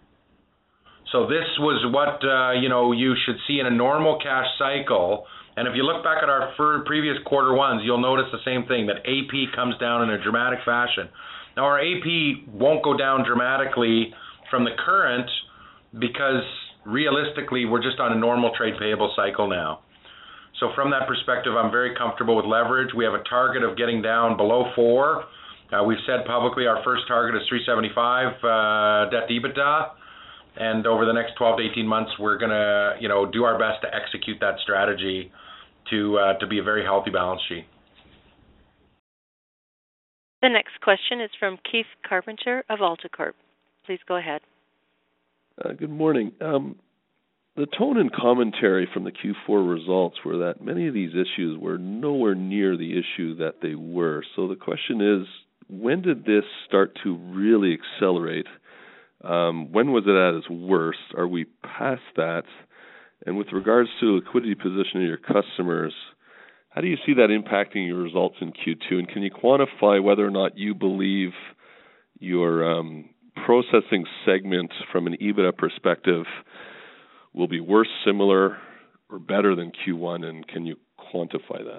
So this was what uh, you know you should see in a normal cash cycle. And if you look back at our previous quarter ones, you'll notice the same thing, that A P comes down in a dramatic fashion. Now our A P won't go down dramatically from the current because realistically we're just on a normal trade payable cycle now. So from that perspective, I'm very comfortable with leverage. We have a target of getting down below four. Uh, we've said publicly our first target is three seventy-five uh, debt to EBITDA. And over the next twelve to eighteen months, we're going to, you know, do our best to execute that strategy to uh, to be a very healthy balance sheet. The next question is from Keith Carpenter of AltaCorp. Please go ahead. Uh, good morning. Um, the tone and commentary from the Q four results were that many of these issues were nowhere near the issue that they were. So the question is, when did this start to really accelerate? Um, when was it at its worst? Are we past that? And with regards to liquidity position of your customers, how do you see that impacting your results in Q two? And can you quantify whether or not you believe your um, processing segment from an EBITDA perspective will be worse, similar, or better than Q one? And can you quantify that?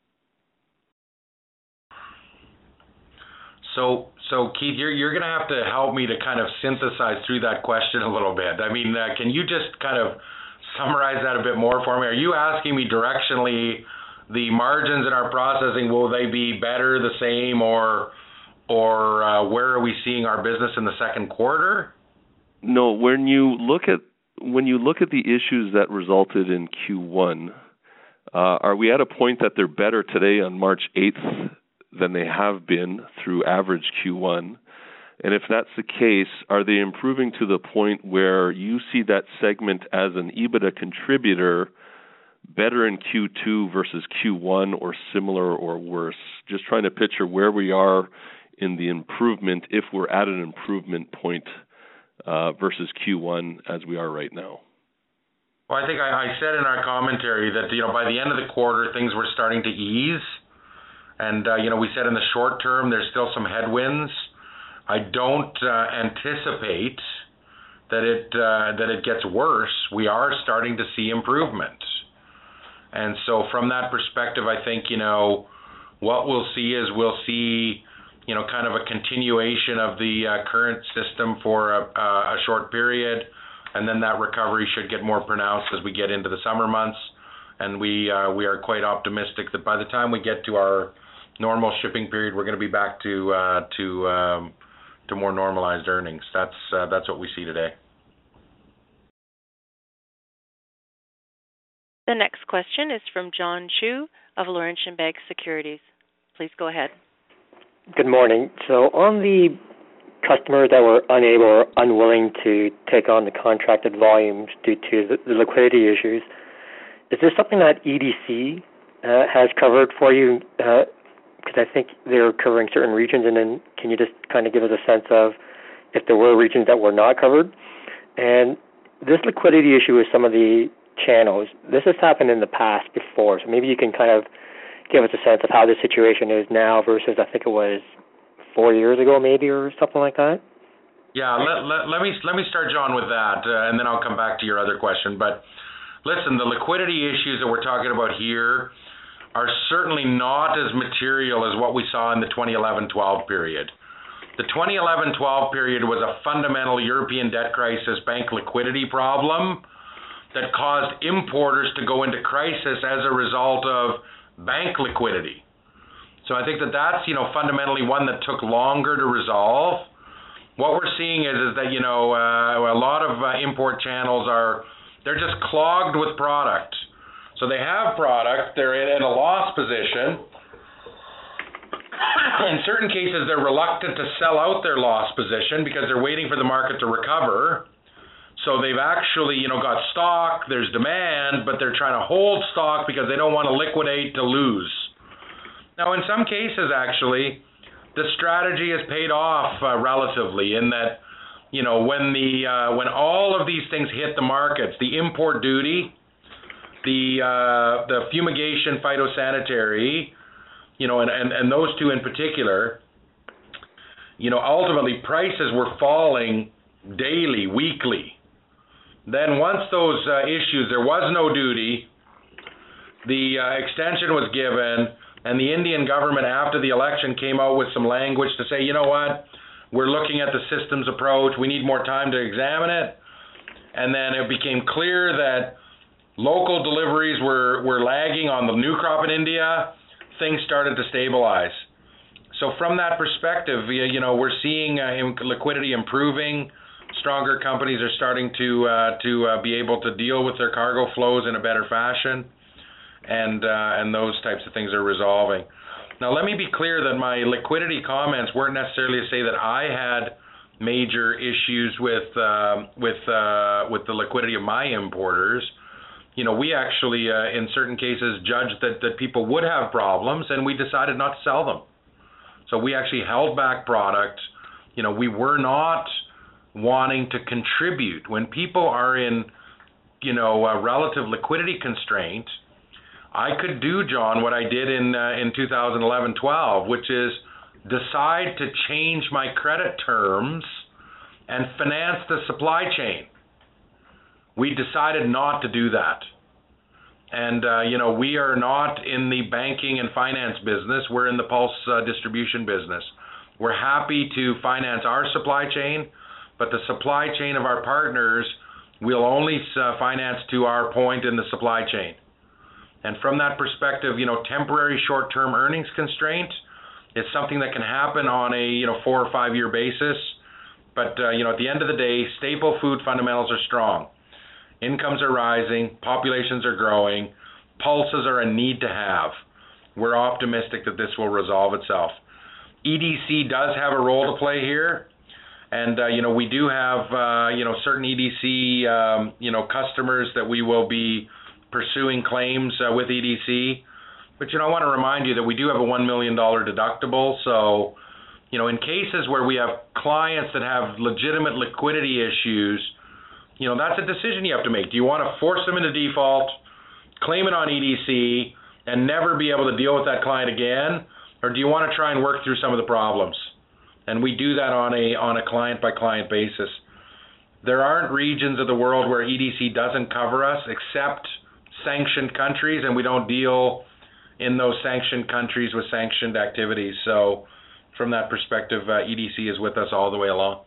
So, so Keith, you're you're going to have to help me to kind of synthesize through that question a little bit. I mean, uh, can you just kind of summarize that a bit more for me? Are you asking me directionally the margins in our processing, will they be better, the same, or or uh, where are we seeing our business in the second quarter? No, when you look at when you look at the issues that resulted in Q one, uh, are we at a point that they're better today on March eighth than they have been through average Q one? And if that's the case, are they improving to the point where you see that segment as an EBITDA contributor better in Q two versus Q one, or similar or worse? Just trying to picture where we are in the improvement, if we're at an improvement point uh, versus Q one as we are right now. Well, I think I, I said in our commentary that, you know, by the end of the quarter, things were starting to ease. And, uh, you know, we said in the short term, there's still some headwinds. I don't uh, anticipate that it uh, that it gets worse. We are starting to see improvement. And so from that perspective, I think, you know, what we'll see is we'll see, you know, kind of a continuation of the uh, current system for a, a short period. And then that recovery should get more pronounced as we get into the summer months. And we uh, we are quite optimistic that by the time we get to our normal shipping period, we're going to be back to uh, to um, to more normalized earnings. That's uh, that's what we see today. The next question is from John Chu of Laurentian Bank Securities. Please go ahead. Good morning. So on the customers that were unable or unwilling to take on the contracted volumes due to the, the liquidity issues, is this something that E D C uh, has covered for you uh, because I think they're covering certain regions, and then can you just kind of give us a sense of if there were regions that were not covered? And this liquidity issue with some of the channels, this has happened in the past before, so maybe you can kind of give us a sense of how the situation is now versus I think it was four years ago maybe or something like that. Yeah, let, let, let me let me start, John, with that, uh, and then I'll come back to your other question. But listen, the liquidity issues that we're talking about here are certainly not as material as what we saw in the twenty eleven twelve period. The twenty eleven twelve period was a fundamental European debt crisis bank liquidity problem that caused importers to go into crisis as a result of bank liquidity. So I think that that's, you know, fundamentally one that took longer to resolve. What we're seeing is, is that, you know, uh, a lot of uh, import channels are, they're just clogged with product. So they have product, they're in, in a loss position. In certain cases, they're reluctant to sell out their loss position because they're waiting for the market to recover. So they've actually, you know, got stock, there's demand, but they're trying to hold stock because they don't want to liquidate to lose. Now, in some cases, actually, the strategy has paid off uh, relatively in that, you know, when the uh, when all of these things hit the markets, the import duty, the uh, the fumigation phytosanitary, you know, and, and, and those two in particular, you know, ultimately prices were falling daily, weekly. Then once those uh, issues, there was no duty, the uh, extension was given, and the Indian government after the election came out with some language to say, you know what, we're looking at the systems approach, we need more time to examine it. And then it became clear that local deliveries were, were lagging on the new crop in India. Things started to stabilize. So from that perspective, you know, we're seeing uh, liquidity improving. Stronger companies are starting to uh, to uh, be able to deal with their cargo flows in a better fashion, and uh, and those types of things are resolving. Now, let me be clear that my liquidity comments weren't necessarily to say that I had major issues with uh, with uh, with the liquidity of my importers. You know, we actually, uh, in certain cases, judged that, that people would have problems, and we decided not to sell them. So we actually held back product. You know, we were not wanting to contribute. When people are in, you know, a relative liquidity constraint, I could do, John, what I did in uh, in two thousand eleven twelve, which is decide to change my credit terms and finance the supply chain. We decided not to do that. And, uh, you know, we are not in the banking and finance business. We're in the pulse uh, distribution business. We're happy to finance our supply chain, but the supply chain of our partners will only uh, finance to our point in the supply chain. And from that perspective, you know, temporary short-term earnings constraint is something that can happen on a, you know, four or five-year basis. But, uh, you know, at the end of the day, staple food fundamentals are strong. Incomes are rising, populations are growing, pulses are a need to have. We're optimistic that this will resolve itself. E D C does have a role to play here, and uh, you know, we do have uh, you know, certain E D C um, you know, customers that we will be pursuing claims uh, with E D C. But you know, I want to remind you that we do have a one million dollars deductible. So, you know, in cases where we have clients that have legitimate liquidity issues, you know, that's a decision you have to make. Do you want to force them into default, claim it on E D C, and never be able to deal with that client again? Or do you want to try and work through some of the problems? And we do that on a on a client-by-client basis. There aren't regions of the world where E D C doesn't cover us except sanctioned countries, and we don't deal in those sanctioned countries with sanctioned activities. So from that perspective, uh, E D C is with us all the way along.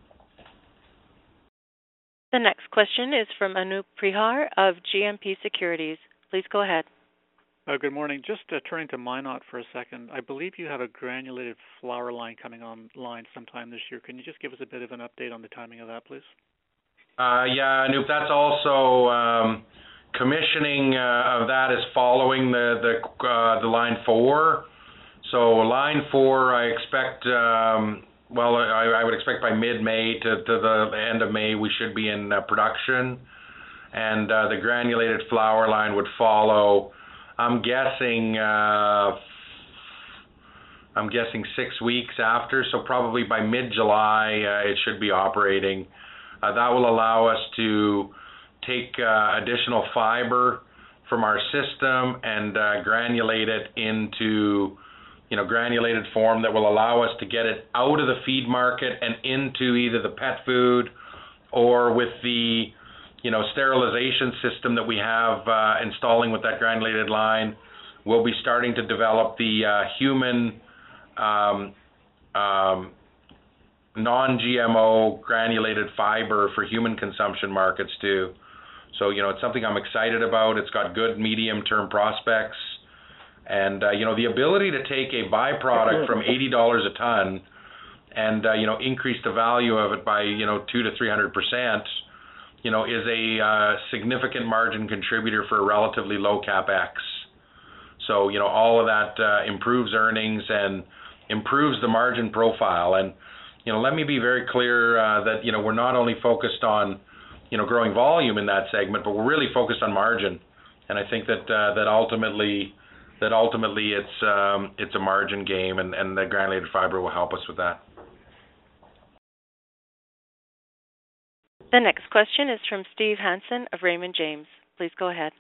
The next question is from Anup Prihar of G M P Securities. Please go ahead. Uh, good morning. Just uh, turning to Minot for a second. I believe you have a granulated flour line coming online sometime this year. Can you just give us a bit of an update on the timing of that, please? Uh, yeah, Anup, that's also um, commissioning uh, of that is following the the, uh, the line four. So line four, I expect. Um, Well, I, I would expect by mid-May to, to the end of May we should be in uh, production, and uh, the granulated flour line would follow. I'm guessing uh, I'm guessing six weeks after, so probably by mid-July uh, it should be operating. Uh, that will allow us to take uh, additional fiber from our system and uh, granulate it into, you know, granulated form that will allow us to get it out of the feed market and into either the pet food or with the, you know, sterilization system that we have uh, installing with that granulated line. We'll be starting to develop the uh, human um, um, non-G M O granulated fiber for human consumption markets too. So, you know, it's something I'm excited about. It's got good medium-term prospects. And, uh, you know, the ability to take a byproduct from eighty dollars a ton and, uh, you know, increase the value of it by, you know, two to three hundred percent, you know, is a uh, significant margin contributor for a relatively low capex. So, you know, all of that uh, improves earnings and improves the margin profile. And, you know, let me be very clear uh, that, you know, we're not only focused on, you know, growing volume in that segment, but we're really focused on margin. And I think that uh, that ultimately that ultimately it's um, it's a margin game, and, and the granulated fiber will help us with that. The next question is from Steve Hansen of Raymond James. Please go ahead.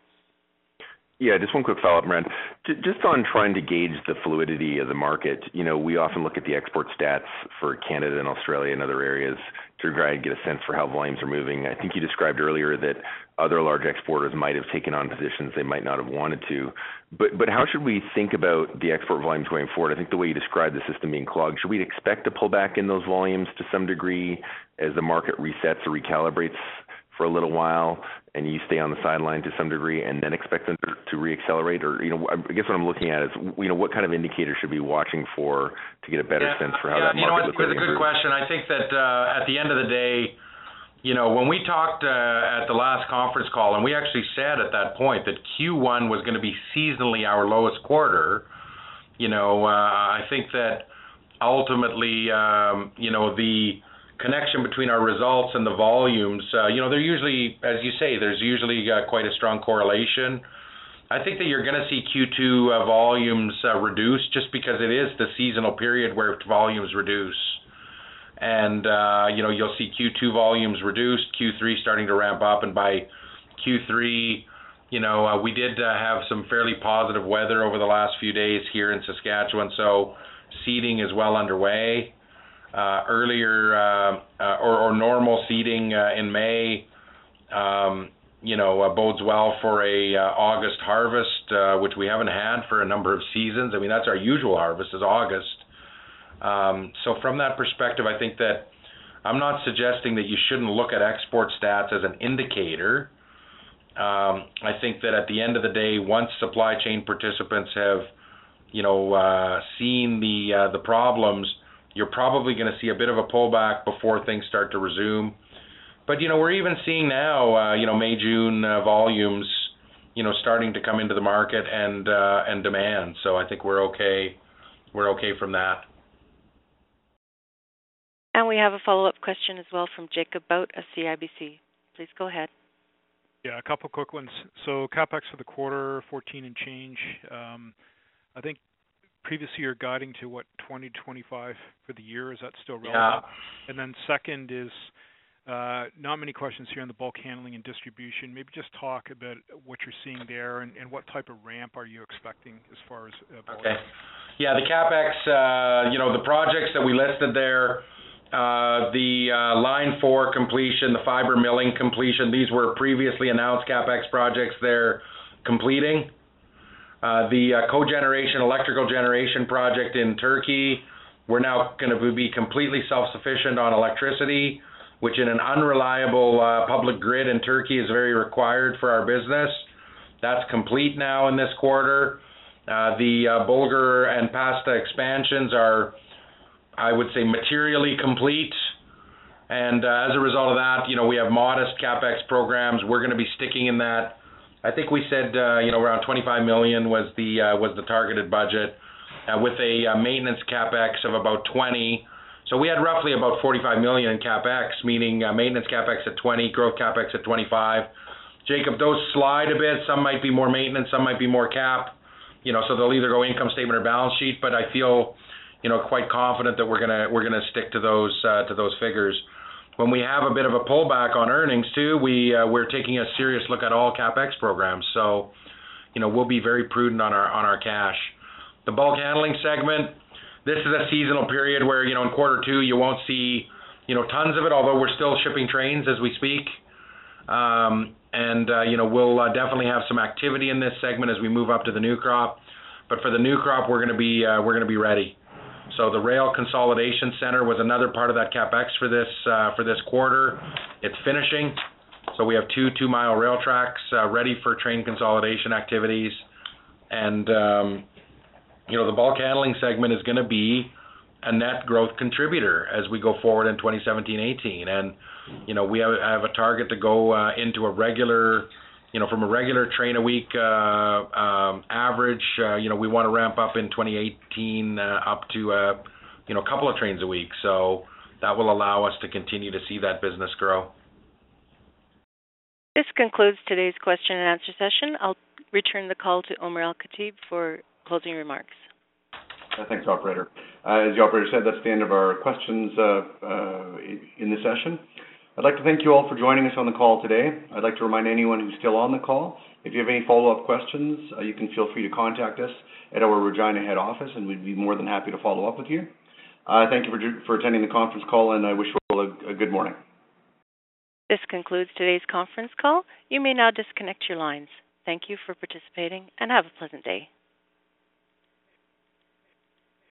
Yeah, just one quick follow-up, Brent. Just on trying to gauge the fluidity of the market, you know, we often look at the export stats for Canada and Australia and other areas to try and get a sense for how volumes are moving. I think you described earlier that other large exporters might have taken on positions they might not have wanted to. But but how should we think about the export volumes going forward? I think the way you described the system being clogged, should we expect to pull back in those volumes to some degree as the market resets or recalibrates for a little while, and you stay on the sideline to some degree, and then expect them to, to reaccelerate? Or, you know, I guess what I'm looking at is, you know, what kind of indicators should we be watching for to get a better yeah, sense for how yeah, that market looks? You know, it's a good question. I think that uh, at the end of the day, you know, when we talked uh, at the last conference call, and we actually said at that point that Q one was going to be seasonally our lowest quarter, you know, uh, I think that ultimately, um, you know, the connection between our results and the volumes, uh, you know, they're usually, as you say, there's usually uh, quite a strong correlation. I think that you're going to see Q two uh, volumes uh, reduce just because it is the seasonal period where volumes reduce. And, uh, you know, you'll see Q two volumes reduced, Q three starting to ramp up, and by Q three, you know, uh, we did uh, have some fairly positive weather over the last few days here in Saskatchewan, so seeding is well underway. Uh, earlier uh, uh, or, or normal seeding uh, in May, um, you know, uh, bodes well for a uh, August harvest, uh, which we haven't had for a number of seasons. I mean, that's our usual harvest is August. Um, so from that perspective, I think that I'm not suggesting that you shouldn't look at export stats as an indicator. Um, I think that at the end of the day, once supply chain participants have, you know, uh, seen the uh, the problems, you're probably going to see a bit of a pullback before things start to resume. But, you know, we're even seeing now, uh, you know, May, June uh, volumes, you know, starting to come into the market and uh, and demand. So I think we're okay. We're okay from that. And we have a follow-up question as well from Jacob Bout of C I B C. Please go ahead. Yeah, a couple quick ones. So CapEx for the quarter, fourteen and change. Um, I think previously you're guiding to what, twenty to twenty-five for the year. Is that still relevant? Yeah. And then second is uh, not many questions here on the bulk handling and distribution. Maybe just talk about what you're seeing there and, and what type of ramp are you expecting as far as uh, bulk. Okay. Yeah, the CapEx, uh, you know, the projects that we listed there, uh, the uh, line four completion, the fiber milling completion, these were previously announced CapEx projects they're completing. Uh, the uh, cogeneration, electrical generation project in Turkey, we're now going to be completely self-sufficient on electricity, which in an unreliable uh, public grid in Turkey is very required for our business. That's complete now in this quarter. Uh, the uh, Bulgur and Pasta expansions are, I would say, materially complete. And uh, as a result of that, you know, we have modest CapEx programs. We're going to be sticking in that. I think we said, uh, you know, around twenty-five million was the uh, was the targeted budget, uh, with a uh, maintenance CapEx of about twenty. So we had roughly about forty-five million in CapEx, meaning uh, maintenance CapEx at twenty, growth CapEx at twenty-five. Jacob, those slide a bit. Some might be more maintenance, some might be more cap. You know, so they'll either go income statement or balance sheet. But I feel, you know, quite confident that we're gonna we're gonna stick to those uh, to those figures. When we have a bit of a pullback on earnings too, we uh, we're taking a serious look at all CapEx programs. So, you know, we'll be very prudent on our on our cash. The bulk handling segment, this is a seasonal period where, you know, in quarter two you won't see, you know, tons of it, although we're still shipping trains as we speak. Um, and uh, you know, we'll uh, definitely have some activity in this segment as we move up to the new crop. But for the new crop, we're going to be uh, we're going to be ready. So the rail consolidation center was another part of that CapEx for this uh, for this quarter. It's finishing, so we have two two-mile rail tracks uh, ready for train consolidation activities, and um, you know, the bulk handling segment is going to be a net growth contributor as we go forward in twenty seventeen eighteen. And you know, we have, have a target to go uh, into a regular, you know, from a regular train a week uh, um, average. Uh, you know, we want to ramp up in twenty eighteen uh, up to uh, you know, a couple of trains a week. So that will allow us to continue to see that business grow. This concludes today's question and answer session. I'll return the call to Omar Al-Khatib for closing remarks. Uh, thanks, operator. Uh, as the operator said, that's the end of our questions uh, uh, in the session. I'd like to thank you all for joining us on the call today. I'd like to remind anyone who's still on the call, if you have any follow-up questions, uh, you can feel free to contact us at our Regina head office, and we'd be more than happy to follow up with you. Uh, thank you for, for attending the conference call, and I wish you all a, a good morning. This concludes today's conference call. You may now disconnect your lines. Thank you for participating, and have a pleasant day.